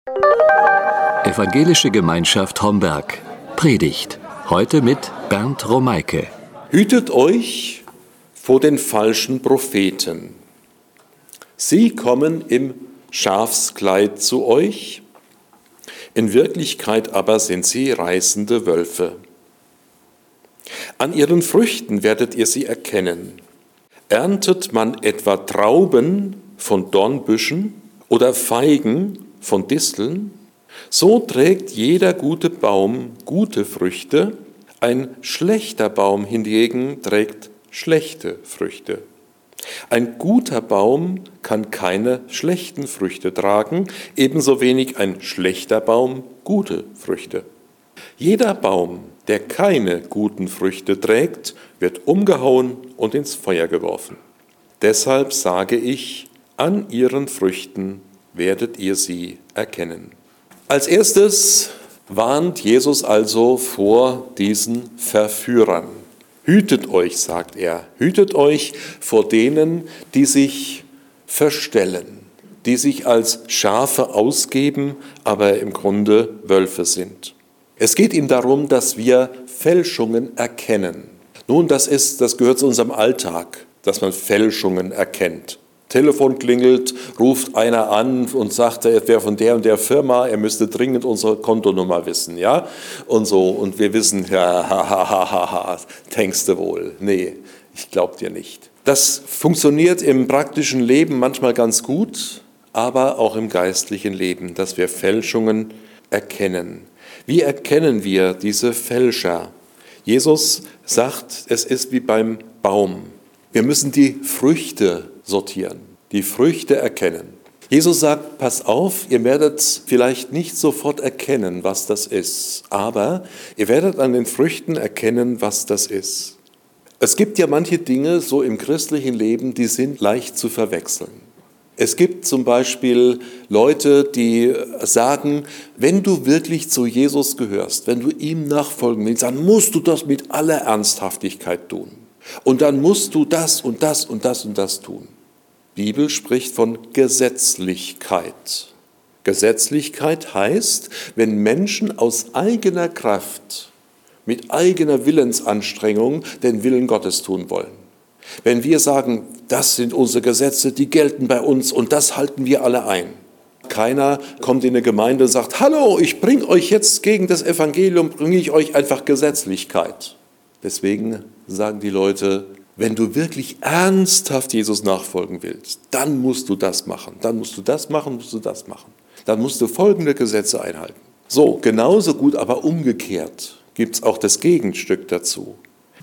Evangelische Gemeinschaft Homberg. Predigt. Heute mit Bernd Romeike. Hütet euch vor den falschen Propheten. Sie kommen im Schafskleid zu euch, in Wirklichkeit aber sind sie reißende Wölfe. An ihren Früchten werdet ihr sie erkennen. Erntet man etwa Trauben von Dornbüschen oder Feigen von Disteln, so trägt jeder gute Baum gute Früchte, ein schlechter Baum hingegen trägt schlechte Früchte. Ein guter Baum kann keine schlechten Früchte tragen, ebenso wenig ein schlechter Baum gute Früchte. Jeder Baum, der keine guten Früchte trägt, wird umgehauen und ins Feuer geworfen. Deshalb sage ich, an ihren Früchten werdet ihr sie erkennen. Als erstes warnt Jesus also vor diesen Verführern. Hütet euch, sagt er, hütet euch vor denen, die sich verstellen, die sich als Schafe ausgeben, aber im Grunde Wölfe sind. Es geht ihm darum, dass wir Fälschungen erkennen. Nun, das gehört zu unserem Alltag, dass man Fälschungen erkennt. Telefon klingelt, ruft einer an und sagt, er wäre von der und der Firma, er müsste dringend unsere Kontonummer wissen, ja? Und so, und wir wissen, ja, denkst du wohl. Nee, ich glaub dir nicht. Das funktioniert im praktischen Leben manchmal ganz gut, aber auch im geistlichen Leben, dass wir Fälschungen erkennen. Wie erkennen wir diese Fälscher? Jesus sagt, es ist wie beim Baum. Wir müssen die Früchte sortieren, die Früchte erkennen. Jesus sagt, pass auf, ihr werdet vielleicht nicht sofort erkennen, was das ist, aber ihr werdet an den Früchten erkennen, was das ist. Es gibt ja manche Dinge so im christlichen Leben, die sind leicht zu verwechseln. Es gibt zum Beispiel Leute, die sagen, wenn du wirklich zu Jesus gehörst, wenn du ihm nachfolgen willst, dann musst du das mit aller Ernsthaftigkeit tun. Und dann musst du das und das und das und das tun. Die Bibel spricht von Gesetzlichkeit. Gesetzlichkeit heißt, wenn Menschen aus eigener Kraft, mit eigener Willensanstrengung den Willen Gottes tun wollen. Wenn wir sagen, das sind unsere Gesetze, die gelten bei uns und das halten wir alle ein. Keiner kommt in eine Gemeinde und sagt, hallo, ich bringe euch jetzt gegen das Evangelium, bringe ich euch einfach Gesetzlichkeit. Deswegen sagen die Leute, wenn du wirklich ernsthaft Jesus nachfolgen willst, dann musst du das machen, dann musst du das machen, musst du das machen. Dann musst du folgende Gesetze einhalten. So, genauso gut, aber umgekehrt gibt es auch das Gegenstück dazu.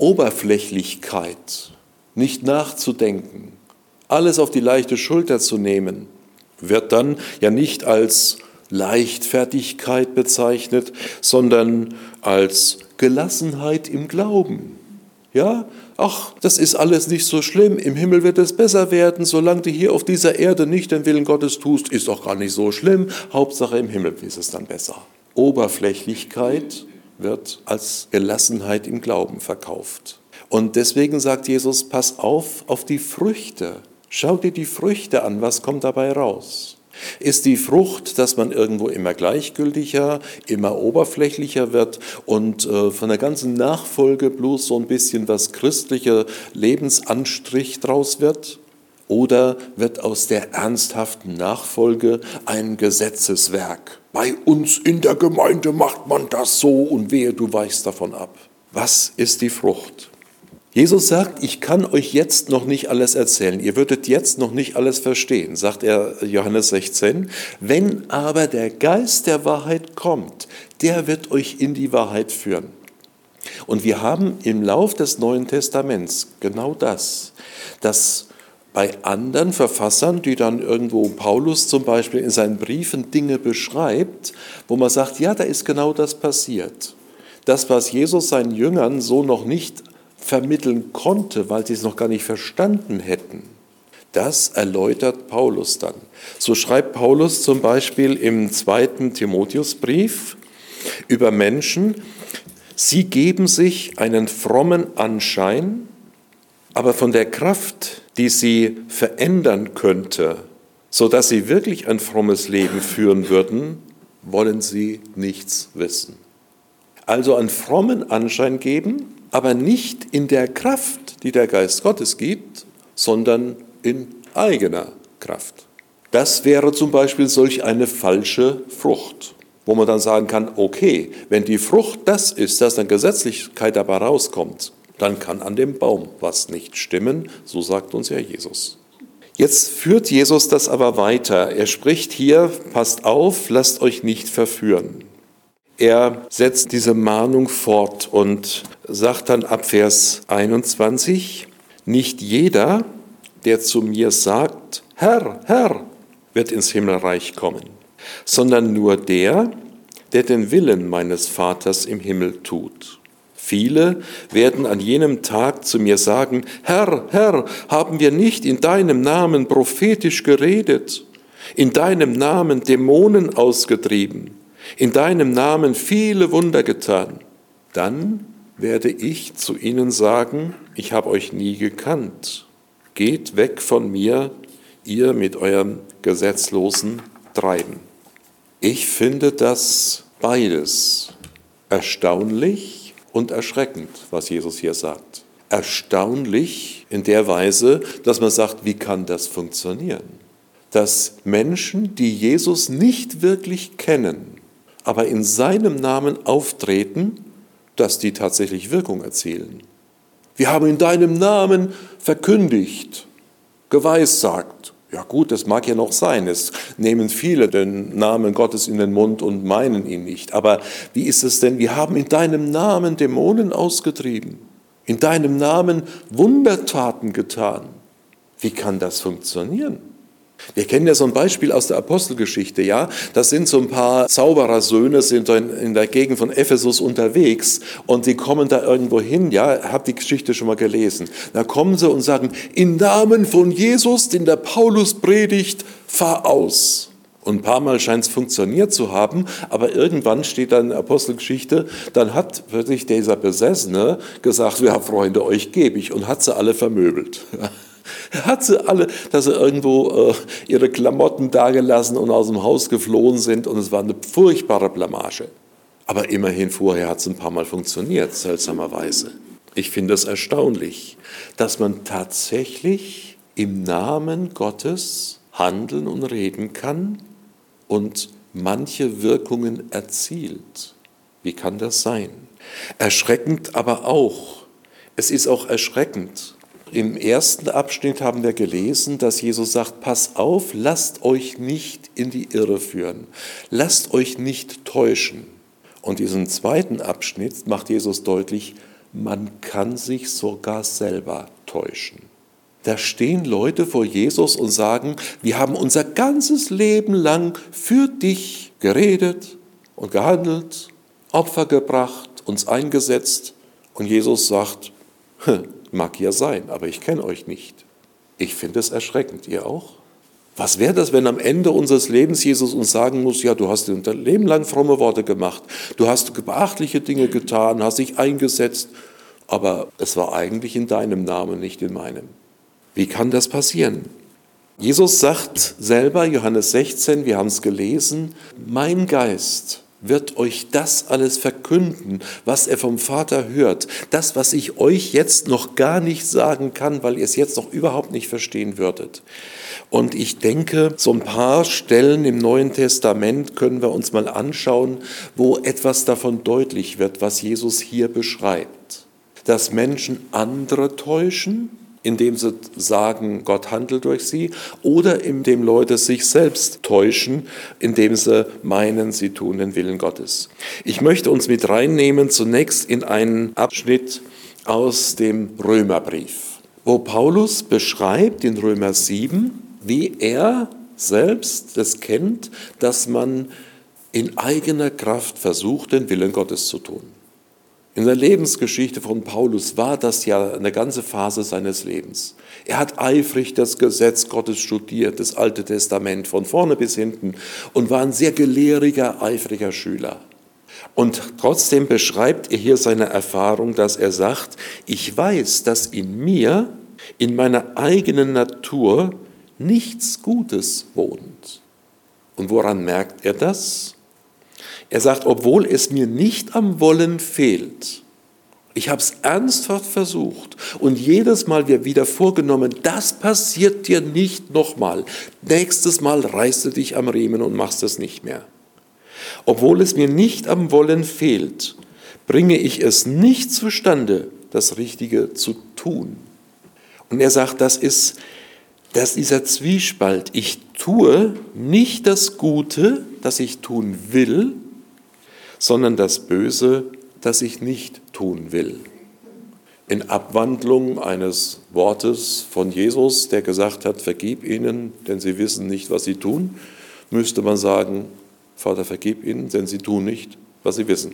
Oberflächlichkeit, nicht nachzudenken, alles auf die leichte Schulter zu nehmen, wird dann ja nicht als Leichtfertigkeit bezeichnet, sondern als Gelassenheit im Glauben. Ja, ach, das ist alles nicht so schlimm, im Himmel wird es besser werden, solange du hier auf dieser Erde nicht den Willen Gottes tust, ist auch gar nicht so schlimm, Hauptsache im Himmel ist es dann besser. Oberflächlichkeit wird als Gelassenheit im Glauben verkauft. Und deswegen sagt Jesus, pass auf die Früchte, schau dir die Früchte an, was kommt dabei raus? Ist die Frucht, dass man irgendwo immer gleichgültiger, immer oberflächlicher wird und von der ganzen Nachfolge bloß so ein bisschen was christlicher Lebensanstrich draus wird? Oder wird aus der ernsthaften Nachfolge ein Gesetzeswerk? Bei uns in der Gemeinde macht man das so und wehe, du weichst davon ab. Was ist die Frucht? Jesus sagt, ich kann euch jetzt noch nicht alles erzählen, ihr würdet jetzt noch nicht alles verstehen, sagt er Johannes 16. Wenn aber der Geist der Wahrheit kommt, der wird euch in die Wahrheit führen. Und wir haben im Lauf des Neuen Testaments genau das, dass bei anderen Verfassern, die dann irgendwo Paulus zum Beispiel in seinen Briefen Dinge beschreibt, wo man sagt, ja, da ist genau das passiert. Das, was Jesus seinen Jüngern so noch nicht vermitteln konnte, weil sie es noch gar nicht verstanden hätten, das erläutert Paulus dann. So schreibt Paulus zum Beispiel im 2. Timotheusbrief über Menschen, sie geben sich einen frommen Anschein, aber von der Kraft, die sie verändern könnte, sodass sie wirklich ein frommes Leben führen würden, wollen sie nichts wissen. Also einen frommen Anschein geben, aber nicht in der Kraft, die der Geist Gottes gibt, sondern in eigener Kraft. Das wäre zum Beispiel solch eine falsche Frucht, wo man dann sagen kann, okay, wenn die Frucht das ist, dass dann Gesetzlichkeit dabei rauskommt, dann kann an dem Baum was nicht stimmen, so sagt uns ja Jesus. Jetzt führt Jesus das aber weiter. Er spricht hier, passt auf, lasst euch nicht verführen. Er setzt diese Mahnung fort und sagt dann ab Vers 21, nicht jeder, der zu mir sagt, Herr, Herr, wird ins Himmelreich kommen, sondern nur der den Willen meines Vaters im Himmel tut. Viele werden an jenem Tag zu mir sagen, Herr, Herr, haben wir nicht in deinem Namen prophetisch geredet, in deinem Namen Dämonen ausgetrieben, in deinem Namen viele Wunder getan? Dann werde ich zu ihnen sagen, ich habe euch nie gekannt. Geht weg von mir, ihr mit eurem gesetzlosen Treiben. Ich finde das beides erstaunlich und erschreckend, was Jesus hier sagt. Erstaunlich in der Weise, dass man sagt, wie kann das funktionieren? Dass Menschen, die Jesus nicht wirklich kennen, aber in seinem Namen auftreten, dass die tatsächlich Wirkung erzielen. Wir haben in deinem Namen verkündigt, geweissagt. Ja gut, das mag ja noch sein. Es nehmen viele den Namen Gottes in den Mund und meinen ihn nicht. Aber wie ist es denn? Wir haben in deinem Namen Dämonen ausgetrieben, in deinem Namen Wundertaten getan. Wie kann das funktionieren? Wir kennen ja so ein Beispiel aus der Apostelgeschichte, ja. Das sind so ein paar Zauberersöhne, sind in der Gegend von Ephesus unterwegs und die kommen da irgendwo hin, ja. Habt die Geschichte schon mal gelesen? Da kommen sie und sagen, im Namen von Jesus, den der Paulus predigt, fahr aus. Und ein paar Mal scheint es funktioniert zu haben, aber irgendwann steht dann in der Apostelgeschichte, dann hat wirklich dieser Besessene gesagt, ja Freunde, euch gebe ich, und hat sie alle vermöbelt. Er hat sie alle, dass sie irgendwo ihre Klamotten dagelassen und aus dem Haus geflohen sind, und es war eine furchtbare Blamage. Aber immerhin vorher hat es ein paar Mal funktioniert, seltsamerweise. Ich finde es erstaunlich, dass man tatsächlich im Namen Gottes handeln und reden kann und manche Wirkungen erzielt. Wie kann das sein? Erschreckend aber auch. Es ist auch erschreckend. Im ersten Abschnitt haben wir gelesen, dass Jesus sagt, pass auf, lasst euch nicht in die Irre führen, lasst euch nicht täuschen. Und diesen zweiten Abschnitt macht Jesus deutlich, man kann sich sogar selber täuschen. Da stehen Leute vor Jesus und sagen, wir haben unser ganzes Leben lang für dich geredet und gehandelt, Opfer gebracht, uns eingesetzt. Und Jesus sagt, mag ja sein, aber ich kenne euch nicht. Ich finde es erschreckend, ihr auch? Was wäre das, wenn am Ende unseres Lebens Jesus uns sagen muss, ja, du hast dein Leben lang fromme Worte gemacht, du hast beachtliche Dinge getan, hast dich eingesetzt, aber es war eigentlich in deinem Namen, nicht in meinem. Wie kann das passieren? Jesus sagt selber, Johannes 16, wir haben es gelesen, mein Geist wird euch das alles verkünden, was er vom Vater hört. Das, was ich euch jetzt noch gar nicht sagen kann, weil ihr es jetzt noch überhaupt nicht verstehen würdet. Und ich denke, so ein paar Stellen im Neuen Testament können wir uns mal anschauen, wo etwas davon deutlich wird, was Jesus hier beschreibt. Dass Menschen andere täuschen, indem sie sagen, Gott handelt durch sie, oder indem Leute sich selbst täuschen, indem sie meinen, sie tun den Willen Gottes. Ich möchte uns mit reinnehmen zunächst in einen Abschnitt aus dem Römerbrief, wo Paulus beschreibt in Römer 7, wie er selbst es kennt, dass man in eigener Kraft versucht, den Willen Gottes zu tun. In der Lebensgeschichte von Paulus war das ja eine ganze Phase seines Lebens. Er hat eifrig das Gesetz Gottes studiert, das Alte Testament von vorne bis hinten, und war ein sehr gelehriger, eifriger Schüler. Und trotzdem beschreibt er hier seine Erfahrung, dass er sagt, ich weiß, dass in mir, in meiner eigenen Natur, nichts Gutes wohnt. Und woran merkt er das? Er sagt, obwohl es mir nicht am Wollen fehlt, ich habe es ernsthaft versucht und jedes Mal mir wieder vorgenommen, das passiert dir nicht nochmal. Nächstes Mal reißt du dich am Riemen und machst es nicht mehr. Obwohl es mir nicht am Wollen fehlt, bringe ich es nicht zustande, das Richtige zu tun. Und er sagt, das ist dieser Zwiespalt. Ich tue nicht das Gute, das ich tun will, sondern das Böse, das ich nicht tun will. In Abwandlung eines Wortes von Jesus, der gesagt hat, vergib ihnen, denn sie wissen nicht, was sie tun, müsste man sagen, Vater, vergib ihnen, denn sie tun nicht, was sie wissen.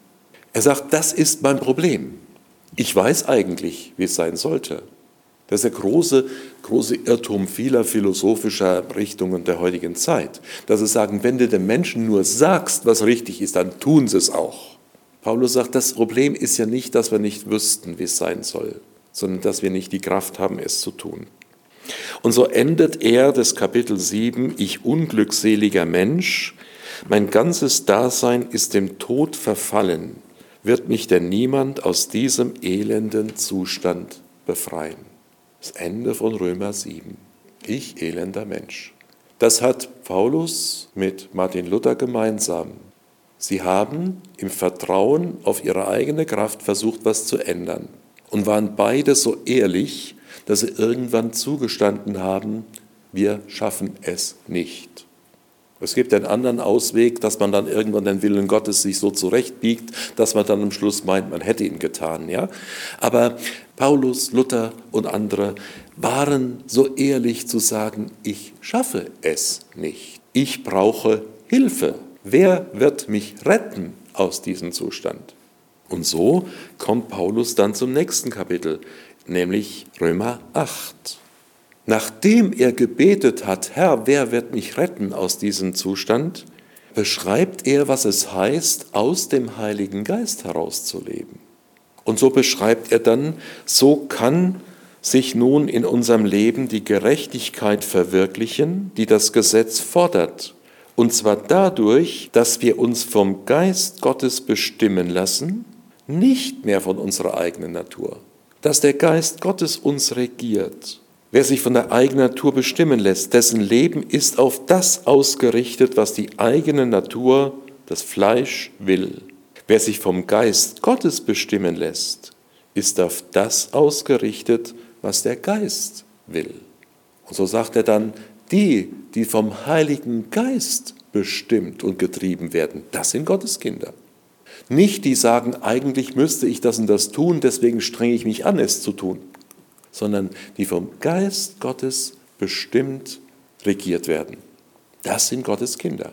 Er sagt, das ist mein Problem. Ich weiß eigentlich, wie es sein sollte. Das ist der große Irrtum vieler philosophischer Richtungen der heutigen Zeit, dass sie sagen, wenn du den Menschen nur sagst, was richtig ist, dann tun sie es auch. Paulus sagt, das Problem ist ja nicht, dass wir nicht wüssten, wie es sein soll, sondern dass wir nicht die Kraft haben, es zu tun. Und so endet er das Kapitel 7, ich unglückseliger Mensch, mein ganzes Dasein ist dem Tod verfallen, wird mich denn niemand aus diesem elenden Zustand befreien. Das Ende von Römer 7. Ich elender Mensch. Das hat Paulus mit Martin Luther gemeinsam. Sie haben im Vertrauen auf ihre eigene Kraft versucht, was zu ändern und waren beide so ehrlich, dass sie irgendwann zugestanden haben, wir schaffen es nicht. Es gibt einen anderen Ausweg, dass man dann irgendwann den Willen Gottes sich so zurechtbiegt, dass man dann am Schluss meint, man hätte ihn getan. Ja? Aber Paulus, Luther und andere waren so ehrlich zu sagen, ich schaffe es nicht. Ich brauche Hilfe. Wer wird mich retten aus diesem Zustand? Und so kommt Paulus dann zum nächsten Kapitel, nämlich Römer 8. Nachdem er gebetet hat, Herr, wer wird mich retten aus diesem Zustand, beschreibt er, was es heißt, aus dem Heiligen Geist herauszuleben. Und so beschreibt er dann, so kann sich nun in unserem Leben die Gerechtigkeit verwirklichen, die das Gesetz fordert. Und zwar dadurch, dass wir uns vom Geist Gottes bestimmen lassen, nicht mehr von unserer eigenen Natur. Dass der Geist Gottes uns regiert. Wer sich von der eigenen Natur bestimmen lässt, dessen Leben ist auf das ausgerichtet, was die eigene Natur, das Fleisch, will. Wer sich vom Geist Gottes bestimmen lässt, ist auf das ausgerichtet, was der Geist will. Und so sagt er dann, die vom Heiligen Geist bestimmt und getrieben werden, das sind Gottes Kinder. Nicht die sagen, eigentlich müsste ich das und das tun, deswegen strenge ich mich an, es zu tun, sondern die vom Geist Gottes bestimmt regiert werden. Das sind Gottes Kinder.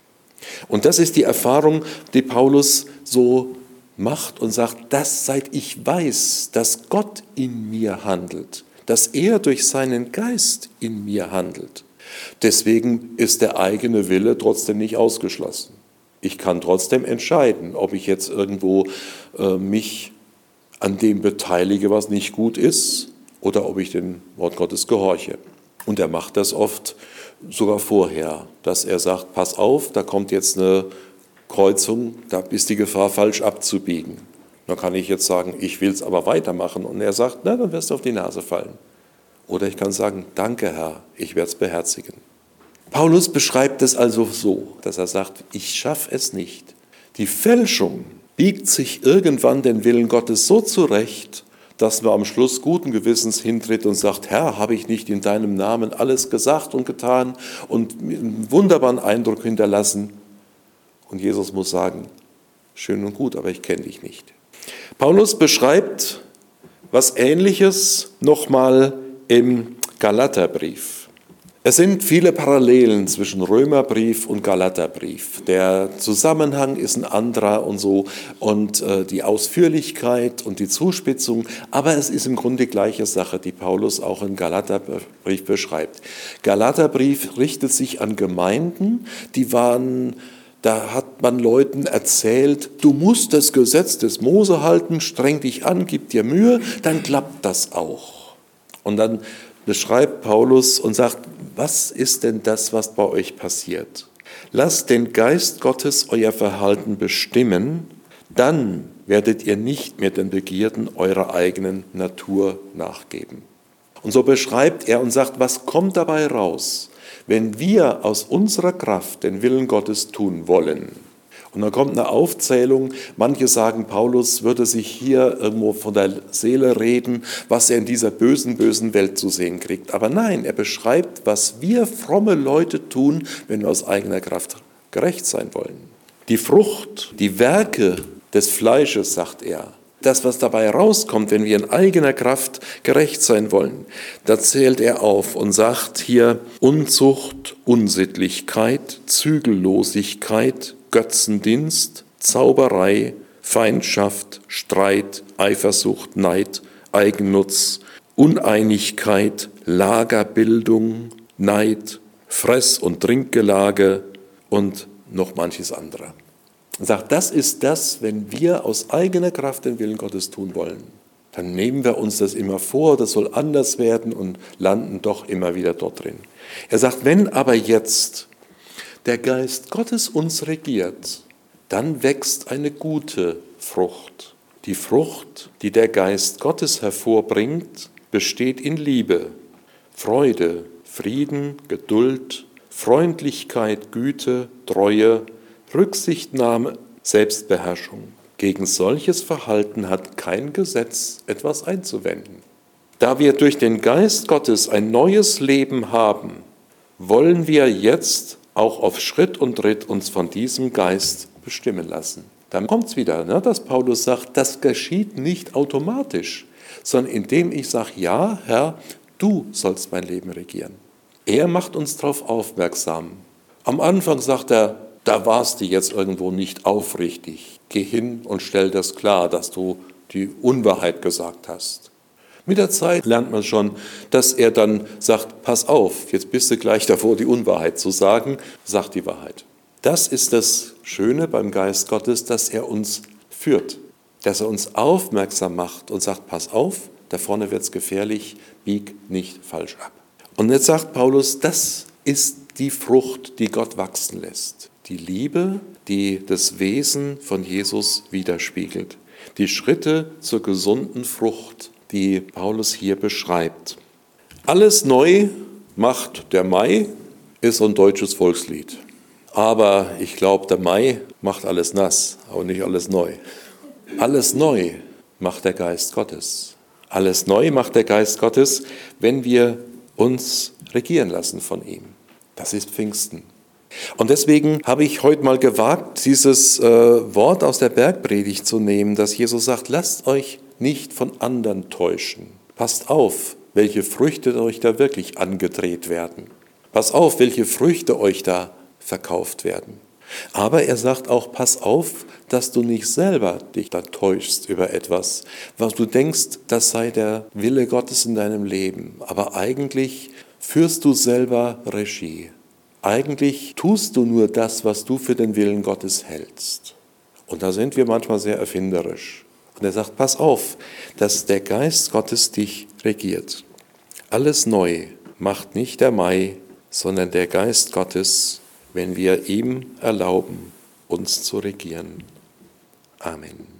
Und das ist die Erfahrung, die Paulus so macht und sagt, dass seit ich weiß, dass Gott in mir handelt, dass er durch seinen Geist in mir handelt. Deswegen ist der eigene Wille trotzdem nicht ausgeschlossen. Ich kann trotzdem entscheiden, ob ich jetzt irgendwo mich an dem beteilige, was nicht gut ist, oder ob ich dem Wort Gottes gehorche. Und er macht das oft sogar vorher, dass er sagt, pass auf, da kommt jetzt eine Kreuzung, da ist die Gefahr, falsch abzubiegen. Dann kann ich jetzt sagen, ich will es aber weitermachen. Und er sagt, na, dann wirst du auf die Nase fallen. Oder ich kann sagen, danke Herr, ich werde es beherzigen. Paulus beschreibt es also so, dass er sagt, ich schaffe es nicht. Die Fälschung biegt sich irgendwann den Willen Gottes so zurecht, dass man am Schluss guten Gewissens hintritt und sagt, Herr, habe ich nicht in deinem Namen alles gesagt und getan und einen wunderbaren Eindruck hinterlassen? Und Jesus muss sagen, schön und gut, aber ich kenne dich nicht. Paulus beschreibt was Ähnliches nochmal im Galaterbrief. Es sind viele Parallelen zwischen Römerbrief und Galaterbrief. Der Zusammenhang ist ein anderer und so und die Ausführlichkeit und die Zuspitzung, aber es ist im Grunde die gleiche Sache, die Paulus auch im Galaterbrief beschreibt. Galaterbrief richtet sich an Gemeinden, da hat man Leuten erzählt, du musst das Gesetz des Mose halten, streng dich an, gib dir Mühe, dann klappt das auch. Und dann beschreibt Paulus und sagt, was ist denn das, was bei euch passiert? lasst den Geist Gottes euer Verhalten bestimmen, dann werdet ihr nicht mehr den Begierden eurer eigenen Natur nachgeben. Und so beschreibt er und sagt, was kommt dabei raus, wenn wir aus unserer Kraft den Willen Gottes tun wollen. Und dann kommt eine Aufzählung, manche sagen, Paulus würde sich hier irgendwo von der Seele reden, was er in dieser bösen Welt zu sehen kriegt. Aber nein, er beschreibt, was wir fromme Leute tun, wenn wir aus eigener Kraft gerecht sein wollen. Die Frucht, die Werke des Fleisches, sagt er, das, was dabei rauskommt, wenn wir in eigener Kraft gerecht sein wollen, da zählt er auf und sagt hier Unzucht, Unsittlichkeit, Zügellosigkeit, Götzendienst, Zauberei, Feindschaft, Streit, Eifersucht, Neid, Eigennutz, Uneinigkeit, Lagerbildung, Neid, Fress- und Trinkgelage und noch manches andere. Er sagt, das ist das, wenn wir aus eigener Kraft den Willen Gottes tun wollen. Dann nehmen wir uns das immer vor, das soll anders werden und landen doch immer wieder dort drin. Er sagt, wenn aber jetzt der Geist Gottes uns regiert, dann wächst eine gute Frucht. Die Frucht, die der Geist Gottes hervorbringt, besteht in Liebe, Freude, Frieden, Geduld, Freundlichkeit, Güte, Treue, Rücksichtnahme, Selbstbeherrschung. Gegen solches Verhalten hat kein Gesetz etwas einzuwenden. Da wir durch den Geist Gottes ein neues Leben haben, wollen wir jetzt auch auf Schritt und Tritt uns von diesem Geist bestimmen lassen. Dann kommt es wieder, dass Paulus sagt, das geschieht nicht automatisch, sondern indem ich sage, ja, Herr, du sollst mein Leben regieren. Er macht uns darauf aufmerksam. Am Anfang sagt er, da warst du jetzt irgendwo nicht aufrichtig. Geh hin und stell das klar, dass du die Unwahrheit gesagt hast. Mit der Zeit lernt man schon, dass er dann sagt, pass auf, jetzt bist du gleich davor, die Unwahrheit zu sagen, sag die Wahrheit. Das ist das Schöne beim Geist Gottes, dass er uns führt, dass er uns aufmerksam macht und sagt, pass auf, da vorne wird es gefährlich, bieg nicht falsch ab. Und jetzt sagt Paulus, das ist die Frucht, die Gott wachsen lässt. Die Liebe, die das Wesen von Jesus widerspiegelt. Die Schritte zur gesunden Frucht, die Paulus hier beschreibt. Alles neu macht der Mai, ist so ein deutsches Volkslied. Aber ich glaube, der Mai macht alles nass, aber nicht alles neu. Alles neu macht der Geist Gottes. Alles neu macht der Geist Gottes, wenn wir uns regieren lassen von ihm. Das ist Pfingsten. Und deswegen habe ich heute mal gewagt, dieses Wort aus der Bergpredigt zu nehmen, dass Jesus sagt, lasst euch nicht von anderen täuschen. Passt auf, welche Früchte euch da wirklich angedreht werden. Passt auf, welche Früchte euch da verkauft werden. Aber er sagt auch, pass auf, dass du nicht selber dich da täuschst über etwas, was du denkst, das sei der Wille Gottes in deinem Leben. Aber eigentlich führst du selber Regie. Eigentlich tust du nur das, was du für den Willen Gottes hältst. Und da sind wir manchmal sehr erfinderisch. Und er sagt, pass auf, dass der Geist Gottes dich regiert. Alles neu macht nicht der Mai, sondern der Geist Gottes, wenn wir ihm erlauben, uns zu regieren. Amen.